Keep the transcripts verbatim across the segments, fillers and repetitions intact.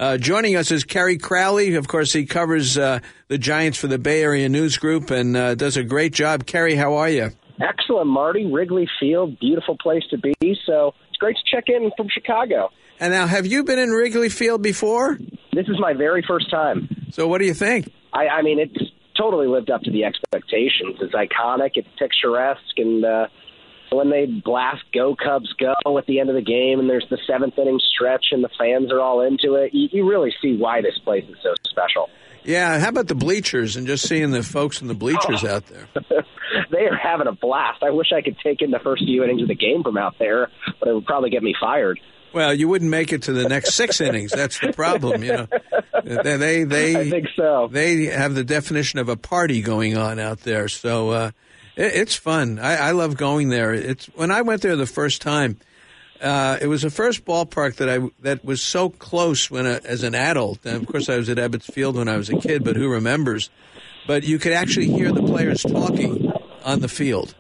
Uh, joining us is Kerry Crowley. Of course, he covers uh, the Giants for the Bay Area News Group and uh, does a great job. Kerry, how are you? Excellent, Marty. Wrigley Field, beautiful place to be. So it's great to check in from Chicago. And now, have you been in Wrigley Field before? This is my very first time. So what do you think? I, I mean, it's totally lived up to the expectations. It's iconic, it's picturesque, and uh, when they blast Go Cubs Go at the end of the game and there's the seventh inning stretch and the fans are all into it, you, you really see why this place is so special. Yeah, how about the bleachers and just seeing the folks in the bleachers oh. out there? They are having a blast. I wish I could take in the first few innings of the game from out there, but it would probably get me fired. Well, you wouldn't make it to the next six innings. That's the problem, you know. They, they, they, I think so. They have the definition of a party going on out there, so uh, it, it's fun. I, I love going there. It's when I went there the first time. Uh, it was the first ballpark that I that was so close when a, as an adult. And of course, I was at Ebbets Field when I was a kid, but who remembers? But you could actually hear the players talking on the field.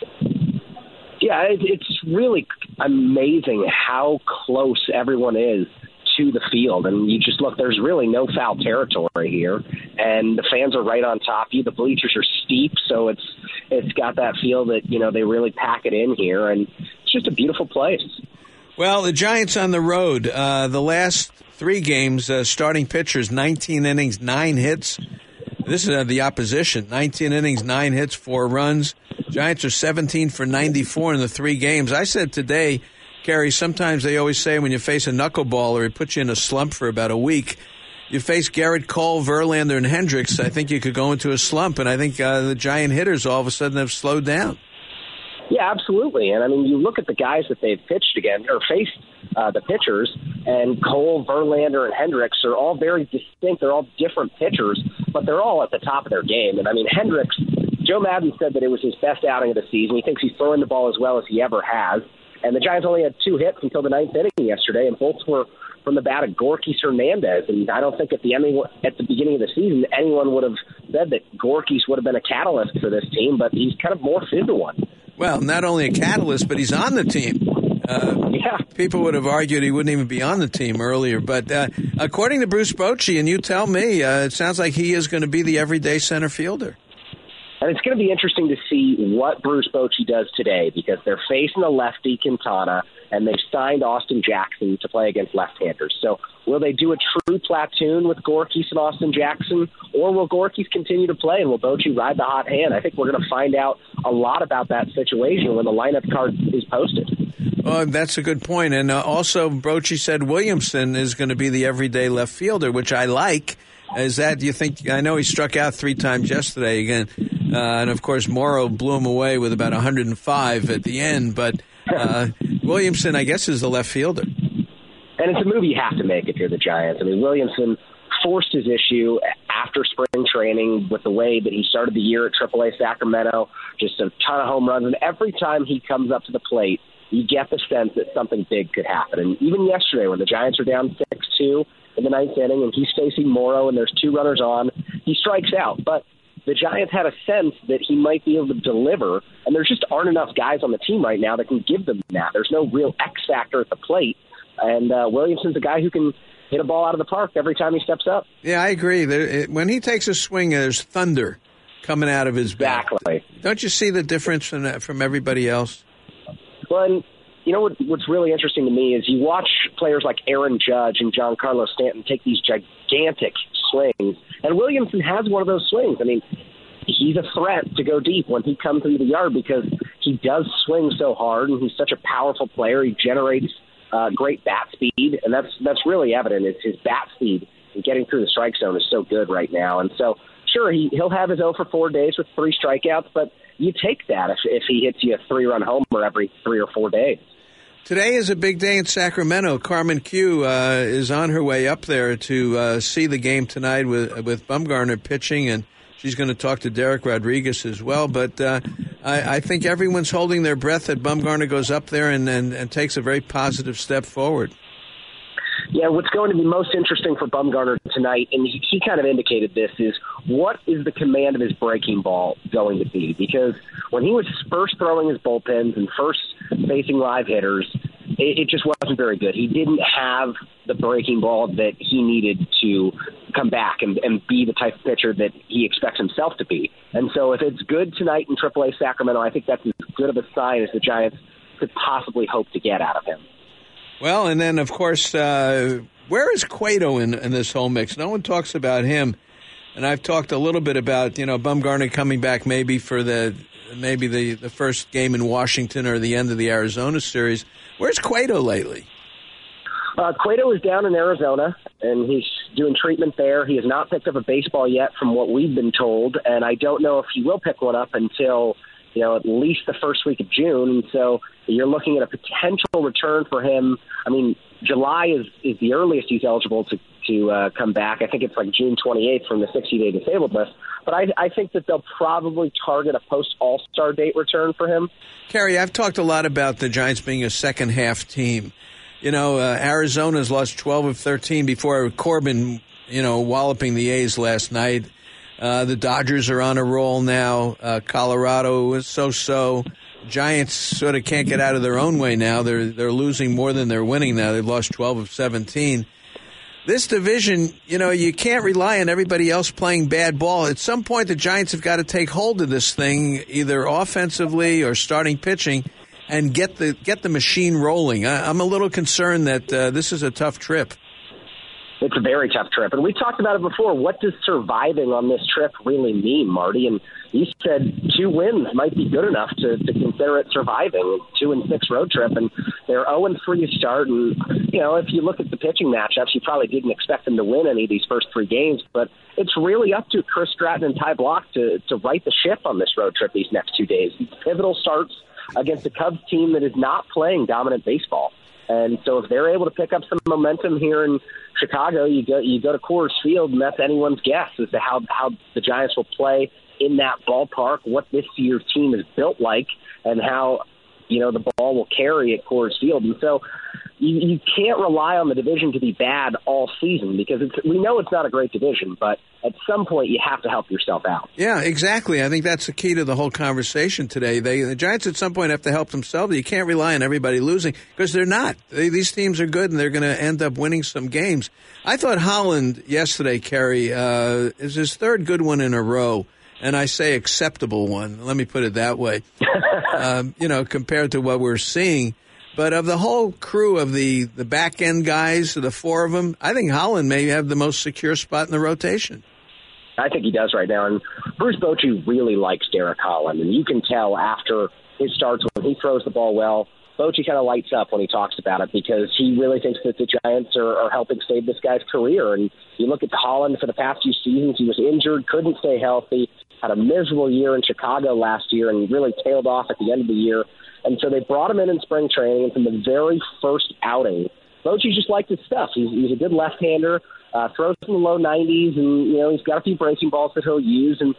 Yeah, it, it's really amazing how close everyone is to the field. And you just look, there's really no foul territory here. And the fans are right on top of you. The bleachers are steep, so it's it's got that feel that, you know, they really pack it in here. And it's just a beautiful place. Well, the Giants on the road, uh, the last three games, uh, starting pitchers, nineteen innings, nine hits. This is uh, the opposition, nineteen innings, nine hits, four runs. Giants are seventeen for ninety-four in the three games. I said today, Kerry, sometimes they always say when you face a knuckleballer, it puts you in a slump for about a week. You face Garrett Cole, Verlander, and Hendricks, I think you could go into a slump, and I think uh, the Giant hitters all of a sudden have slowed down. Yeah, absolutely. And, I mean, you look at the guys that they've pitched against or faced uh, the pitchers, and Cole, Verlander, and Hendricks are all very distinct. They're all different pitchers, but they're all at the top of their game. And, I mean, Hendricks, Joe Maddon said that it was his best outing of the season. He thinks he's throwing the ball as well as he ever has. And the Giants only had two hits until the ninth inning yesterday, and both were from the bat of Gorkys Hernandez. And I don't think at the, ending, at the beginning of the season anyone would have said that Gorkys would have been a catalyst for this team, but he's kind of morphed into one. Well, not only a catalyst, but he's on the team. Uh, yeah. People would have argued he wouldn't even be on the team earlier. But uh, according to Bruce Bochy, and you tell me, uh, it sounds like he is going to be the everyday center fielder. And it's going to be interesting to see what Bruce Bochy does today, because they're facing a lefty, Quintana, and they've signed Austin Jackson to play against left-handers. So will they do a true platoon with Gorkys and Austin Jackson, or will Gorkys continue to play and will Bochy ride the hot hand? I think we're going to find out a lot about that situation when the lineup card is posted. Oh, that's a good point. And uh, also, Bochy said Williamson is going to be the everyday left fielder, which I like. Is that, do you think, I know he struck out three times yesterday again, uh, and of course Morrow blew him away with about one hundred five at the end, but uh, Williamson, I guess, is the left fielder. And it's a move you have to make if you're the Giants. I mean, Williamson forced his issue after spring training with the way that he started the year at triple A Sacramento, just a ton of home runs, and every time he comes up to the plate, you get the sense that something big could happen. And even yesterday when the Giants are down six two, in the ninth inning, and he's facing Morrow, and there's two runners on, he strikes out. But the Giants had a sense that he might be able to deliver, and there just aren't enough guys on the team right now that can give them that. There's no real X factor at the plate, and uh, Williamson's a guy who can hit a ball out of the park every time he steps up. Yeah, I agree. There, it, when he takes a swing, there's thunder coming out of his bat. Exactly. Don't you see the difference from, from everybody else? Well, and you know what, what's really interesting to me is you watch players like Aaron Judge and Giancarlo Stanton take these gigantic swings, and Williamson has one of those swings. I mean, he's a threat to go deep when he comes into the yard because he does swing so hard, and he's such a powerful player. He generates uh, great bat speed, and that's that's really evident. Is his bat speed and getting through the strike zone is so good right now. And so, sure, he, he'll have his oh for four days with three strikeouts, but you take that if, if he hits you a three-run homer every three or four days. Today is a big day in Sacramento. Carmen Q uh, is on her way up there to uh, see the game tonight with with Bumgarner pitching, and she's going to talk to Derek Rodriguez as well. But uh, I, I think everyone's holding their breath that Bumgarner goes up there and, and, and takes a very positive step forward. Yeah, what's going to be most interesting for Bumgarner tonight, and he, he kind of indicated this, is what is the command of his breaking ball going to be? Because when he was first throwing his bullpens and first facing live hitters, it, it just wasn't very good. He didn't have the breaking ball that he needed to come back and, and be the type of pitcher that he expects himself to be. And so if it's good tonight in triple A Sacramento, I think that's as good of a sign as the Giants could possibly hope to get out of him. Well, and then, of course, uh, where is Cueto in, in this whole mix? No one talks about him. And I've talked a little bit about, you know, Bumgarner coming back maybe for the maybe the, the first game in Washington or the end of the Arizona series. Where's Cueto lately? Uh, Cueto is down in Arizona, and he's doing treatment there. He has not picked up a baseball yet from what we've been told, and I don't know if he will pick one up until, you know, at least the first week of June. And so you're looking at a potential return for him. I mean, July is, is the earliest he's eligible to, to uh, come back. I think it's like June twenty-eighth from the sixty-day disabled list. But I, I think that they'll probably target a post-All-Star date return for him. Kerry, I've talked a lot about the Giants being a second-half team. You know, uh, Arizona's lost twelve of thirteen before Corbin, you know, walloping the A's last night. Uh, the Dodgers are on a roll now. Uh, Colorado is so-so. Giants sort of can't get out of their own way now. They're they're losing more than they're winning now. They've lost twelve of seventeen. This division, you know, you can't rely on everybody else playing bad ball. At some point, the Giants have got to take hold of this thing, either offensively or starting pitching, and get the get the machine rolling. I, I'm a little concerned that uh, this is a tough trip. It's a very tough trip. And we talked about it before. What does surviving on this trip really mean, Marty? And you said two wins might be good enough to, to consider it surviving. Two and six road trip, and they're oh and three to start. And, you know, if you look at the pitching matchups, you probably didn't expect them to win any of these first three games. But it's really up to Chris Stratton and Ty Block to, to right the ship on this road trip these next two days. Pivotal starts against a Cubs team that is not playing dominant baseball. And so if they're able to pick up some momentum here in Chicago, you go you go to Coors Field, and that's anyone's guess as to how, how the Giants will play in that ballpark, what this year's team is built like, and how, you know, the ball will carry at Coors Field. And so you, you can't rely on the division to be bad all season, because it's, we know it's not a great division, but at some point you have to help yourself out. Yeah, exactly. I think that's the key to the whole conversation today. They, the Giants at some point have to help themselves. You can't rely on everybody losing, because they're not. They, these teams are good, and they're going to end up winning some games. I thought Holland yesterday, Kerry, uh, is his third good one in a row. And I say acceptable one. Let me put it that way. um, you know, compared to what we're seeing. But of the whole crew of the, the back-end guys, the four of them, I think Holland may have the most secure spot in the rotation. I think he does right now. And Bruce Bochy really likes Derek Holland. And you can tell after his starts when he throws the ball well, Bochy kind of lights up when he talks about it, because he really thinks that the Giants are, are helping save this guy's career. And you look at Holland for the past few seasons, he was injured, couldn't stay healthy, had a miserable year in Chicago last year, and really tailed off at the end of the year. And so they brought him in in spring training, and from the very first outing, Bochy just liked his stuff. He's, he's a good left-hander, uh, throws in the low nineties, and, you know, he's got a few breaking balls that he'll use. And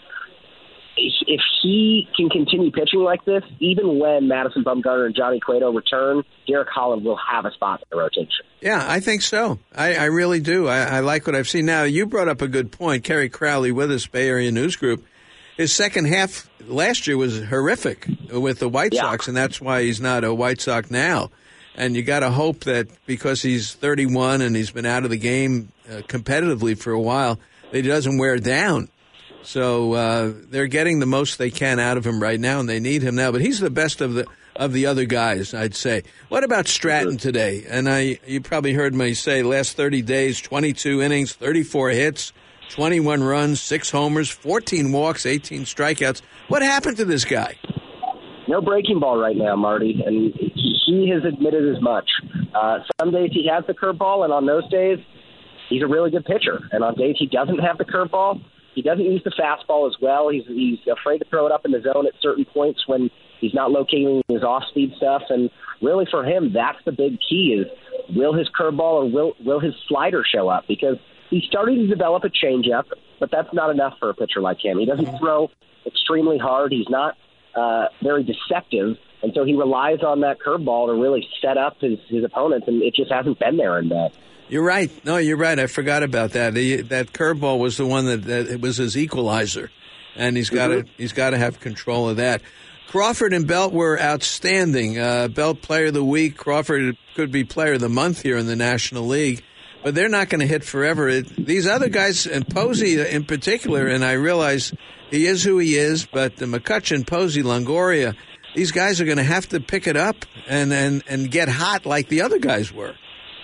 if he can continue pitching like this, even when Madison Bumgarner and Johnny Cueto return, Derek Holland will have a spot in the rotation. Yeah, I think so. I, I really do. I, I like what I've seen. Now, you brought up a good point. Kerry Crowley with us, Bay Area News Group. His second half last year was horrific with the White yeah. Sox, and that's why he's not a White Sox now. And you got to hope that because he's thirty-one and he's been out of the game uh, competitively for a while, that he doesn't wear down. So uh, they're getting the most they can out of him right now, and they need him now. But he's the best of the of the other guys, I'd say. What about Stratton today? And I, you probably heard me say last thirty days, twenty-two innings, thirty-four hits, twenty-one runs, six homers, fourteen walks, eighteen strikeouts. What happened to this guy? No breaking ball right now, Marty, and he, he has admitted as much. Uh, some days he has the curveball, and on those days, he's a really good pitcher. And on days he doesn't have the curveball, he doesn't use the fastball as well. He's, he's afraid to throw it up in the zone at certain points when he's not locating his off-speed stuff. And really for him, that's the big key is, will his curveball or will, will his slider show up? Because he's starting to develop a changeup, but that's not enough for a pitcher like him. He doesn't throw extremely hard. He's not uh, very deceptive, and so he relies on that curveball to really set up his, his opponents, and it just hasn't been there in that. You're right. No, you're right. I forgot about that. He, that curveball was the one that, that it was his equalizer, and he's got to mm-hmm. he's got to have control of that. Crawford and Belt were outstanding. Uh, Belt Player of the Week. Crawford could be Player of the Month here in the National League. But they're not going to hit forever. It, these other guys, and Posey in particular, and I realize he is who he is, but the McCutchen, Posey, Longoria, these guys are going to have to pick it up and, and, and get hot like the other guys were.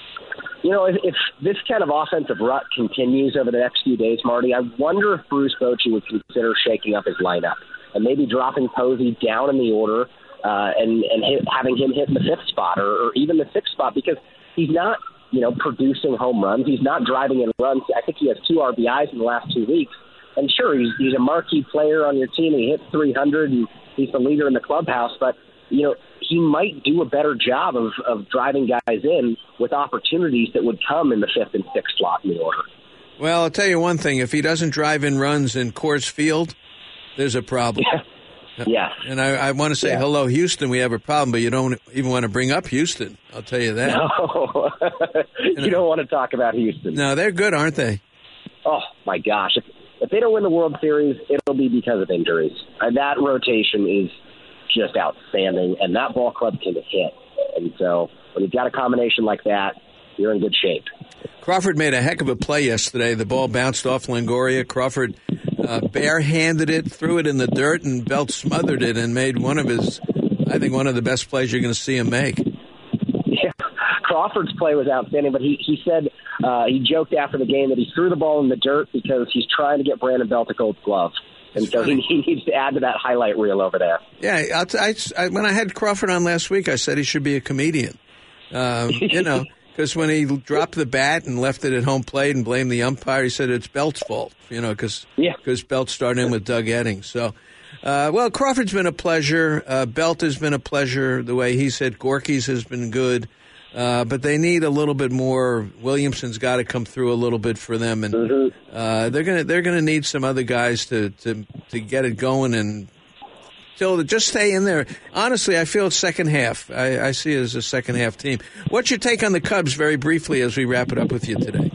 You know, if, if this kind of offensive rut continues over the next few days, Marty, I wonder if Bruce Bochy would consider shaking up his lineup and maybe dropping Posey down in the order uh, and, and hit, having him hit in the fifth spot or, or even the sixth spot, because he's not, you know, producing home runs. He's not driving in runs. I think he has two R B Is in the last two weeks. And sure, he's, he's a marquee player on your team. He hits three hundred, and he's the leader in the clubhouse. But, you know, he might do a better job of, of driving guys in with opportunities that would come in the fifth and sixth slot in the order. Well, I'll tell you one thing. If he doesn't drive in runs in Coors Field, there's a problem. Yeah. Yeah. And I, I want to say, yeah. hello, Houston, we have a problem, but you don't even want to bring up Houston. I'll tell you that. No. you, you know, don't want to talk about Houston. No, they're good, aren't they? Oh, my gosh. If, if they don't win the World Series, it'll be because of injuries. And that rotation is just outstanding, and that ball club can hit. And so when you've got a combination like that, you're in good shape. Crawford made a heck of a play yesterday. The ball bounced off Longoria. Crawford uh, barehanded it, threw it in the dirt, and Belt smothered it and made one of his, I think, one of the best plays you're going to see him make. Yeah, Crawford's play was outstanding, but he, he said uh, he joked after the game that he threw the ball in the dirt because he's trying to get Brandon Belt a gold glove. And so he, he needs to add to that highlight reel over there. Yeah, I'll t- I, I, when I had Crawford on last week, I said he should be a comedian. Um, you know, because when he dropped the bat and left it at home plate and blamed the umpire, he said it's Belt's fault, you know, because yeah. Belt started in with Doug Eddings. So, uh, well, Crawford's been a pleasure. Uh, Belt has been a pleasure the way he said. Gorky's has been good. Uh, but they need a little bit more. Williamson's got to come through a little bit for them, and mm-hmm. uh, they're gonna they're gonna need some other guys to, to, to get it going and still just stay in there. Honestly, I feel it's second half. I, I see it as a second half team. What's your take on the Cubs, very briefly, as we wrap it up with you today?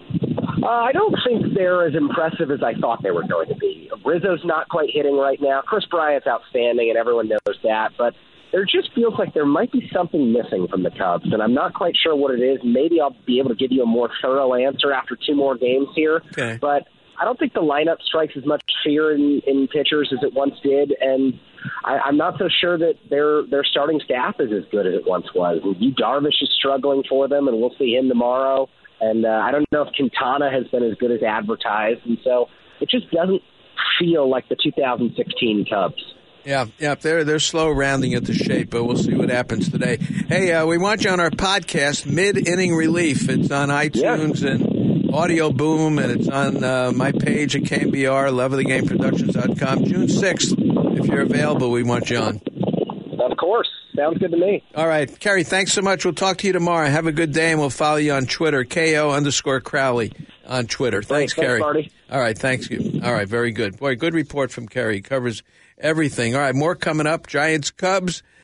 Uh, I don't think they're as impressive as I thought they were going to be. Rizzo's not quite hitting right now. Chris Bryant's outstanding, and everyone knows that, but there just feels like there might be something missing from the Cubs, and I'm not quite sure what it is. Maybe I'll be able to give you a more thorough answer after two more games here. Okay. But I don't think the lineup strikes as much fear in, in pitchers as it once did, and I, I'm not so sure that their their starting staff is as good as it once was. And Yu Darvish is struggling for them, and we'll see him tomorrow. And uh, I don't know if Quintana has been as good as advertised, and so it just doesn't feel like the two thousand sixteen Cubs. Yeah, yeah, they're they're slow rounding into shape, but we'll see what happens today. Hey, uh, we want you on our podcast, Mid-Inning Relief. It's on iTunes yeah. and Audio Boom, and it's on uh, my page at K M B R, love of the game productions dot com. June sixth, if you're available, we want you on. Of course. Sounds good to me. All right. Kerry, thanks so much. We'll talk to you tomorrow. Have a good day, and we'll follow you on Twitter, K O underscore Crowley on Twitter. Thanks, thanks Kerry. Marty. All right. Thanks. You. All right. Very good. Boy, good report from Kerry. Covers everything. All right. More coming up. Giants, Cubs.